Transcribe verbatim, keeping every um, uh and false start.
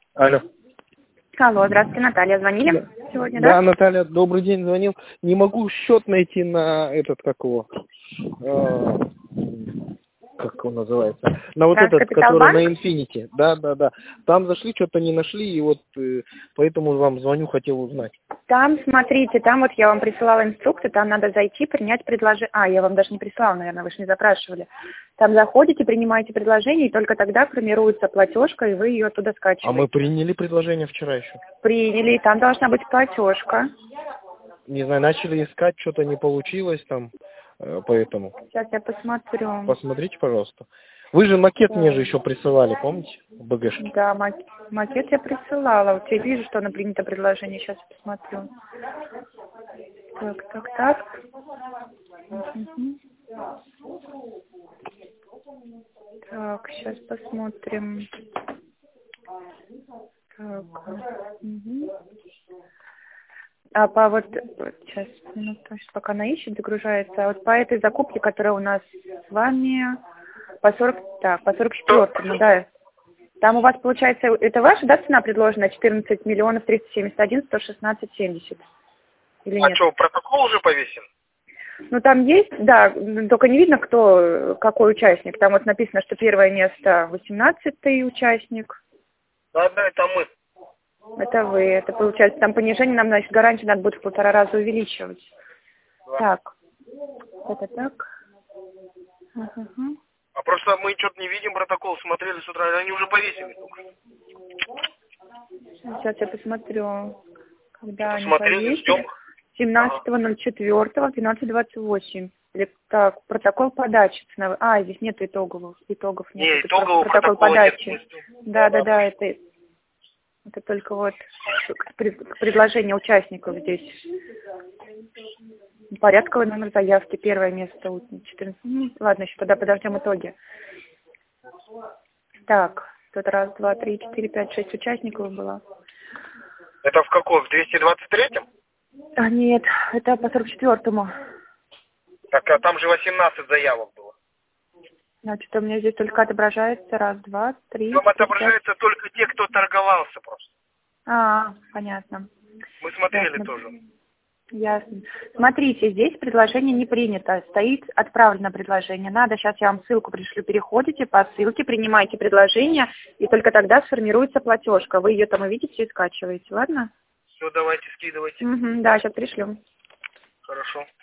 Алло. Алло, здравствуйте, Наталья. Звонили Да. сегодня, Да, да? Наталья, добрый день, звонил. Не могу счет найти на этот, как его, э, как он называется, на вот этот, который Транскапиталбанк? на Infinity. Да, да, да. Там зашли, что-то не нашли, и вот э, поэтому вам звоню, хотел узнать. Там, смотрите, там вот я вам присылала инструкцию, там надо зайти, принять предложение. А, я вам даже не присылала, наверное, вы же не запрашивали. Там заходите, принимаете предложение, и только тогда формируется платежка, и вы ее оттуда скачиваете. А мы приняли предложение вчера еще. Приняли, и там должна быть платежка. Не знаю, начали искать, что-то не получилось там, э, поэтому. Сейчас я посмотрю. Посмотрите, пожалуйста. Вы же макет мне же еще присылали, помните? В БГшке. Да, мак- макет я присылала. Вот я вижу, что оно принято предложение. Сейчас посмотрю. Так, так, так. Мгм. Так, сейчас посмотрим. Так. Мгм. А по вот, вот сейчас, минуту, сейчас пока она ищет, загружается. А вот по этой закупке, которая у нас с вами по сорок, так, по сорок четвёртому, да. Там у вас получается, это ваша, да, цена предложена четырнадцать миллионов триста семьдесят один сто шестнадцать семьдесят? Или А нет? что, протокол уже повесен? Ну там есть, да, только не видно, кто, какой участник. Там вот написано, что первое место восемнадцатый участник. Да, да, это мы. Это вы, это получается, там понижение нам, значит, гарантию надо будет в полтора раза увеличивать. Да. Так, это так. Ага. А просто мы что-то не видим протокол, смотрели с утра, они уже повесили только. Сейчас я посмотрю, когда они Посмотрели, ждем. повесили. семнадцатого ноль четвёртого в двенадцать двадцать восемь. Или так, протокол подачи ценовой. А, здесь нет итоговых, итогов нет. Не, Это итогового протокол протокола подачи. нет. Да, да, да, это, это только вот к пред- к предложению участников здесь. Порядковый номер заявки, первое место. у четырнадцать. Ну, ладно, еще тогда подождем итоги. Так, тут раз, два, три, четыре, пять, шесть участников было. Это в каком? В двести двадцать третьем? А, нет, это по сорок четвёртому. Так, а там же восемнадцать заявок было. Значит, у меня здесь только отображается раз, два, три, Там четыре, отображаются только те, кто торговался просто. А, понятно. Мы смотрели Ясно. тоже. Ясно. Смотрите, здесь предложение не принято. Стоит отправлено предложение. Надо, сейчас я вам ссылку пришлю. Переходите по ссылке, принимайте предложение, и только тогда сформируется платежка. Вы ее там увидите и скачиваете, ладно? Все, давайте, скидывайте. Угу, да, сейчас пришлю. Хорошо.